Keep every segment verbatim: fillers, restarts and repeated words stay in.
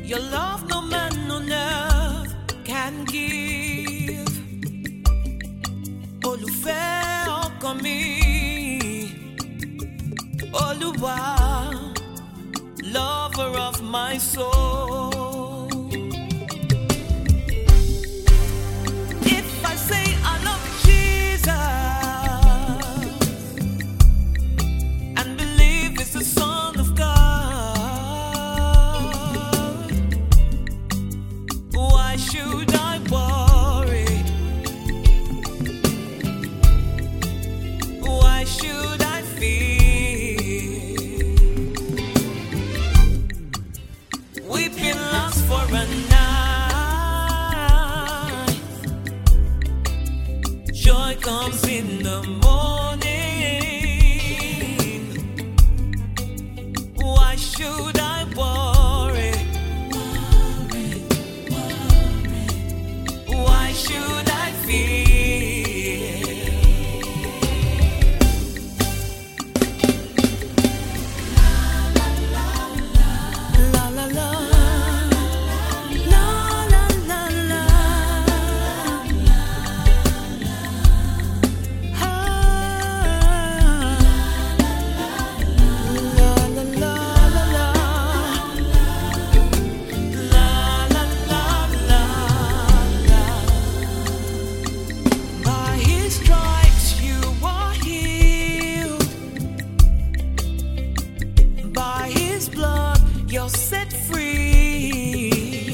Your love no man on earth can give. Olùfẹ́ ọkàn mi, Olúwa, lover of my soul. If I say I love Jesus and believe it's the Son of God, why should I worry? Why should I fear? Weeping lasts for a night, joy comes in the morning. Why should I worry? Why should I fear? La la la, la la la la, ah, la la la la la, la la la la la. By His stripes you are healed. By His blood you're set free.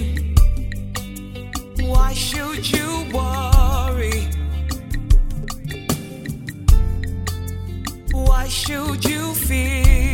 Why should you worry? Why should you fear?